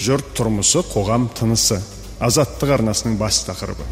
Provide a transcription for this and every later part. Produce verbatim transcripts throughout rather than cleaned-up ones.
жұрт тұрмысы, қоғам тынысы. Азаттық арнасының бас тақырыбы.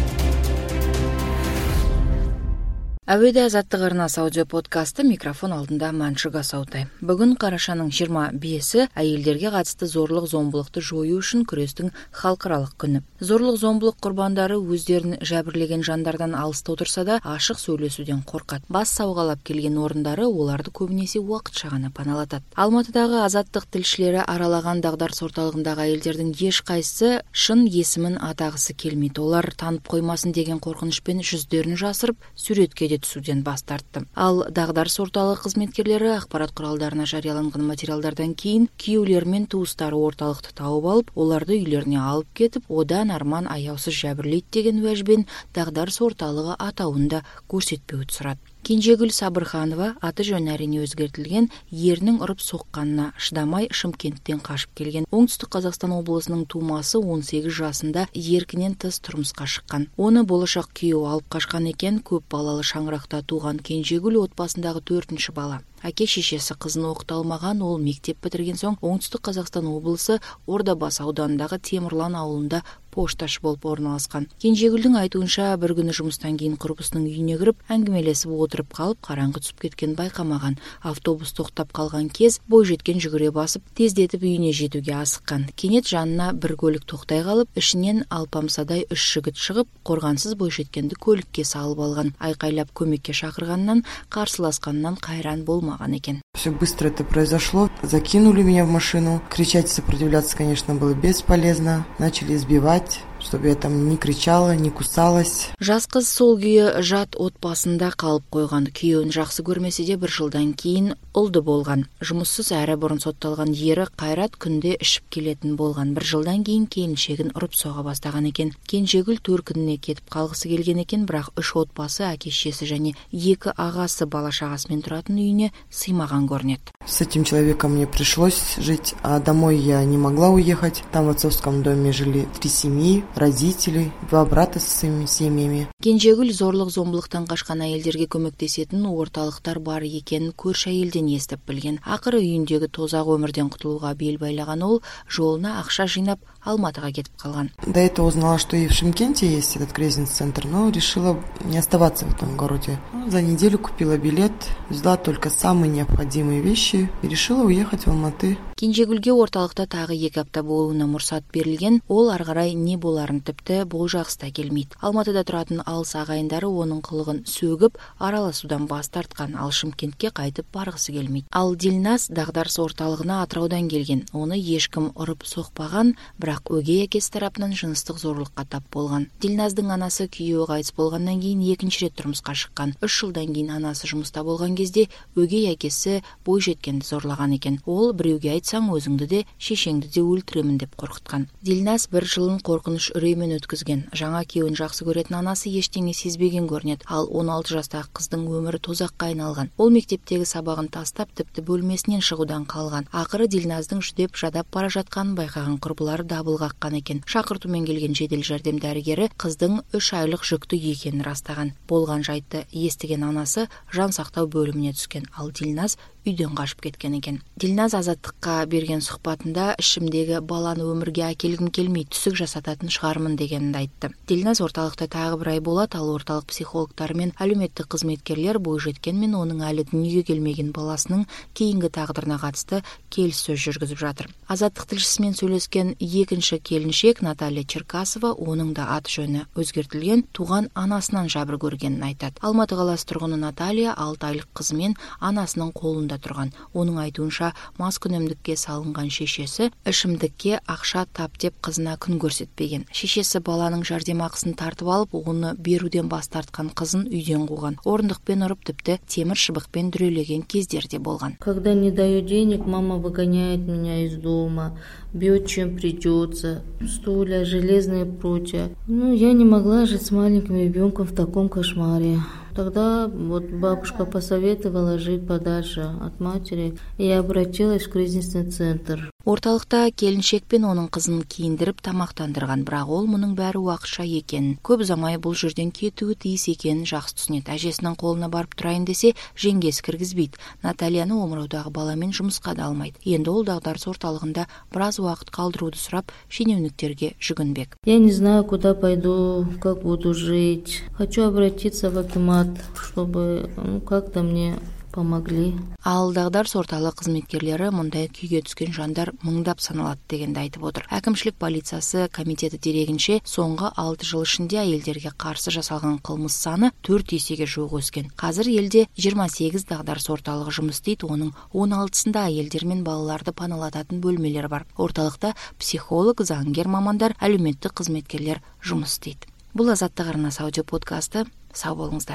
Әуеде Азаттық арнасы аудио подкасты, микрофон алдында Маншук Асаутай. Бүгін қарашаның жиырма бесі әйелдерге қатысты зорлық зомбылықты жою үшін күрестің халықаралық күні. Зорлық зомбылық құрбандары өздерін жәбірлеген жандардан алыста отырса да ашық сөйлесуден қорқады. Бас сауғалап келген орындары оларды көбінесе уақытша ғана паналатады. Алматыдағы Азаттық тілшілері аралаған дағдарыс орталығындағы әйелдердің ешқайсысы шын есімін атағысы келмейді. Олар танып қоймасын деген қорқынышпен жүздерін жасырып, суретке де түсуден бас тартты. Ал дағдарыс орталығы қызметкерлері ақпарат құралдарына жарияланған материалдардан кейін күйеулері мен туыстары орталықты тауып алып, оларды үйлеріне алып кетіп, одан арман аяусыз жәбірлейді деген уәжбен дағдарыс орталығы атауын да көрсетпеуді сұрады. Кенжегүл Сабырханова, аты жөні әрине өзгертілген, ерінің ұрып соққанына шыдамай Шымкенттен қашып келген. Оңтүстік Қазақстан облысының тумасы он сегіз жасында еркінен тыс тұрмысқа шыққан. Оны болашақ күйеуі алып қашқан екен. Көп балалы шаңырақта туған Кенжегүл отбасындағы төртінші бала. Әке-шешесі қызын оқыта алмаған, ол мектеп бітірген соң Оңтүстік Қазақстан облысы Ордабасы ауданындағы Темірлан ауылында пошташы болып орналасқан. Кенжегүлдің айтуынша, бір күні жұмыстан кейін құрбысының үйіне кіріп, әңгімелесіп отырып қалып, қараңғы түсіп кеткен байқамаған. Автобус тоқтап қалған кез бойжеткен жүгіре басып, тездетіп үйіне жетуге асыққан. Кенет жанына бір көлік тоқтай қалып, ішінен алпамсадай үш жігіт шығып, қорғансыз бойжеткенді көлікке салып алған. Айқайлап көмекке шақырғаннан, қарсыласқаннан қайран болмаған екен. Все быстро это произошло. Закинули меня в машину. Кричать и сопротивляться, конечно, было бесполезно. Начали избивать, чтобы я там не кричала, не кусалась. Жас қыз сол күйі жат отбасында қалып қойған. Күйеуін жақсы көрмесе де бір жылдан кейін ұлды болған. Жұмыссыз әрі бұрын сотталған ері Қайрат күнде ішіп келетін болған. Бір жылдан кейін келіншегін ұрып соға бастаған екен. Кенжегүл төркініне кетіп қалғысы келген екен, бірақ үш отбасы, әке-шешесі және екі ағасы бала-шағасымен тұратын үйіне сыймаған көрінеді. С этим человеком мне пришлось жить, а домой я не могла уехать. Там в отцовском доме жили три семьи, родители, два брата со своими семьями. Кенжегүл зорлық зомбылықтан қашқан әйелдерге көмектесетін орталықтар бар екенін көрші әйелден естіп білген. Ақыры үйіндегі тозақ өмірден құтылуға бел байлаған ол жолына ақша жинап Алматыға кетіп қалған. До этого узнала, что и в Шымкенте есть этот кризис-центр, но решила не оставаться в этом городе. За неделю купила билет, взяла только самые необходимые вещи и решила уехать в Алматы. Кенжегүлге орталықта тағы екі апта болуына мұрсат берілген, ол арғарай не боларын тіпті болжағыста келмейді. Алматыда тұратын алыс ағайындары оның қылығын сөгіп, араласудан бас тартқан, ал Шымкентке қайтып барғысы келмейді. Ал Дилназ дағдарыс орталығына Атыраудан келген. Оны ешкім ұрып соқпаған, бірақ өгей әкесі тарапынан жыныстық зорлыққа тап болған. Дилназдың анасы күйеуі қайтыс болғаннан кейін екінші рет тұрмысқа шыққан. Үш жылдан кейін анасы жұмыста болған кезде өгей әкесі бойжеткенді зорлаған екен. Ол біреуге айтсаң өзіңді де, шешеңді де өлтіремін деп қорқытқан. Дилназ бір жылын қорқыныш үреймен өткізген. Жаңа күйеуін жақсы көретін анасы ештеңе сезбеген көрінеді. Ал он алты жастағы қыздың өмірі тозаққа айналған. Ол мектептегі сабағын тастап, тіпті бөлмесінен шығудан қалған. Ақыры Дилназдың жүдеп жадап бара жатқанын байқаған құрбылары дабыл қаққан екен. Шақыртумен келген жедел жәрдем дәрігері қыздың үш айлық жүкті екенін растаған. Болған жайтты естіген анасы жан сақтау бөліміне түскен. Ал Дилназ үйден қашып кеткен екен. Дилназ Азаттыққа берген сұхбатында ішімдегі баланы өмірге әкелгім келмей, түсік жасататын шығармын дегенін айтты. Дилназ орталықта тағы бір ай болады, ал орталық психологтары мен әлеуметтік қызметкерлер бойжеткен мен оның әлі дүниеге келмеген баласының кейінгі тағдырына қатысты келіссөз жүргізіп жатыр. Азаттық тілшісімен сөйлескен екінші келіншек Наталья Черкасова, оның да аты жөні өзгертілген, туған анасынан жабыр көргенін айтады. Алматы қаласы тұрғыны Наталья алты айлық қызымен анасының қолында тұрған. Оның айтуынша, маскүнемдікке салынған шешесі ішімдікке ақша тап деп қызына күн көрсетпеген. Шешесі баланың жәрдемақысын тартып алып, оны беруден бас тартқан қызын үйден қуған. Орындықпен ұрып, тіпті темір шыбықпен дүрелеген кездерде болған. Когда не даю денег, мама выгоняет меня из дома, бьет чем придется, стулья, железные прутья. Ну, я не могла жить с маленьким ребенком в таком кошмаре. Тогда вот бабушка посоветовала жить подальше от матери, и я обратилась в кризисный центр. Орталықта келіншек пен оның қызын киіндіріп тамақтандырған, бірақ ол мұның бәрі уақытша екенін, көп ұзамай бұл жерден кетуі тиіс екенін жақсы түсінеді. Әжесінің қолына барып тұрайын десе, жеңгесі кіргізбейді. Натальяны омыраудағы баламен жұмысқа да алмайды. Енді ол дағдарыс орталығында біраз уақыт қалдыруды сұрап, шенеуніктерге жүгінбек. Я не знаю, куда пойду, как буду жить. Хочу обратиться в акимат, чтобы ну как-то мне помогли. Ал дағдарыс орталық қызметкерлері мұндай күйге түскен жандар мыңдап саналады дегенді айтып отыр. Әкімшілік полициясы комитеті дерегінше, соңғы алты жыл ішінде әйелдерге қарсы жасалған қылмыс саны төрт есеге жуық өскен. Қазір елде жиырма сегіз дағдарыс орталығы жұмыс істейді, оның он алтысында әйелдер мен балаларды паналататын бөлмелер бар. Орталықта психолог, заңгер мамандар, әлеуметтік қызметкерлер жұмыс істейді. Бұл Азаттық арнасы аудио подкасты. Сау болыңыздар.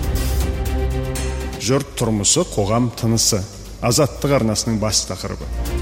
Жұрт тұрмысы, қоғам тынысы. Азаттық арнасының бас тақырыбы.